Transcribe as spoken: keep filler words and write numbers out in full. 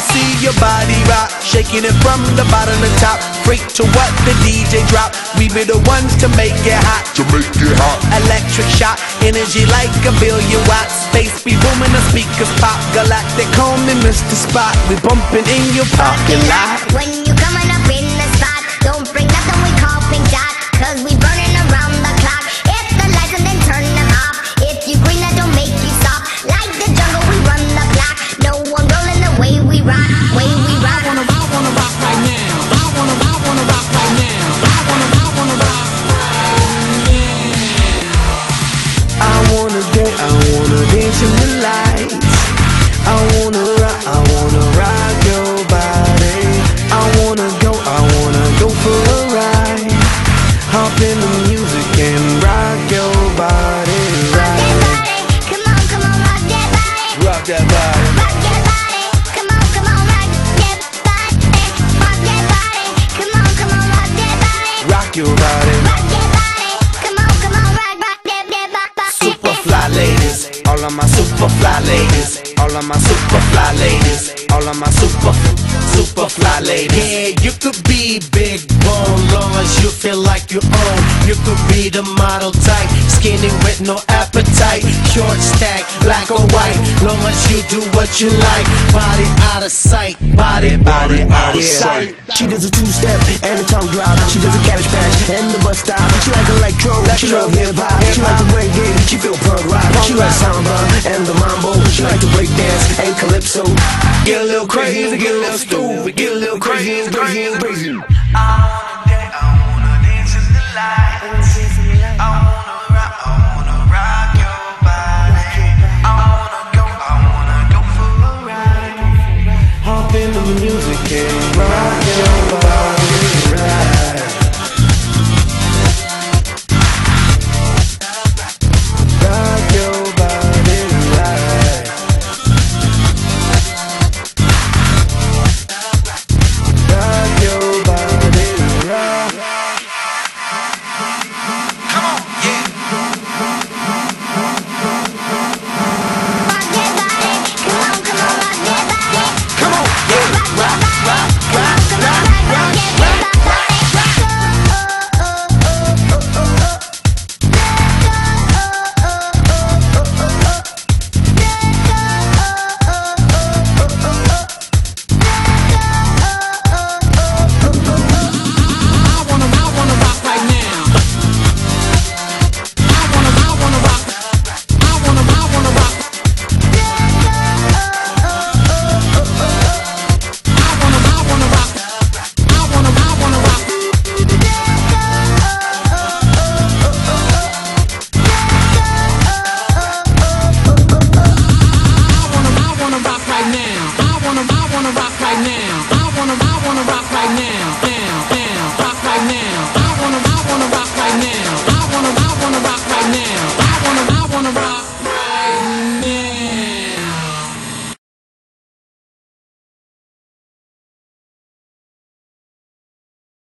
see your body rock, shaking it from the bottom to top. Freak to what the D J drop. We be the ones to make it hot. To make it hot. Electric shock, energy like a billion watts. Space be booming, the speakers pop. Galactic, call me Mister Spot. We bumping in your parking lot. When you coming up in the spot, don't bring nothing we call pink dot, cause we burning around the clock. Hit the lights and then turn them off. If you green, that don't make you stop. Like the jungle, we run the block. No one rolling the way we rock, way we rock. I wanna, I wanna rock right now. I wanna, I wanna rock right now. I wanna, I wanna rock right now. I wanna dance, I wanna dance in the lights. I wanna rock, I wanna rock your body. I wanna go, I wanna go for a ride. Hop in the music and rock your body, Rock that right. body, come on, come on, rock that body. Rock that body. Rock that body, come on, come on, rock that body. Rock that body, come on, come on, rock that body. Rock your body. Rock that body, come on, come on, rock, rock that, that, rock, rock. Super fly ladies, all of my super fly ladies, all of my super fly ladies, all of my super, super fly ladies. Yeah, you could be big bone, long as you feel like you own. You could be the model type, skinny with no appetite, short stack, black or white, long as you do what you like. Body out of sight, body, body out of sight. She does a two-step and a tongue drop. She does a cabbage patch and the bus stop. She like electro, she love hip-hop. She like the reggae, she feel punk rock. She like samba and the mambo. She like to break dance and calypso. Get a little crazy, get a little stupid, get a little crazy, crazy, crazy. I wanna dance, I wanna dance in the lights. I wanna rock, I wanna rock your body. I wanna go, I wanna go for a ride. Hop into the music and rock your body.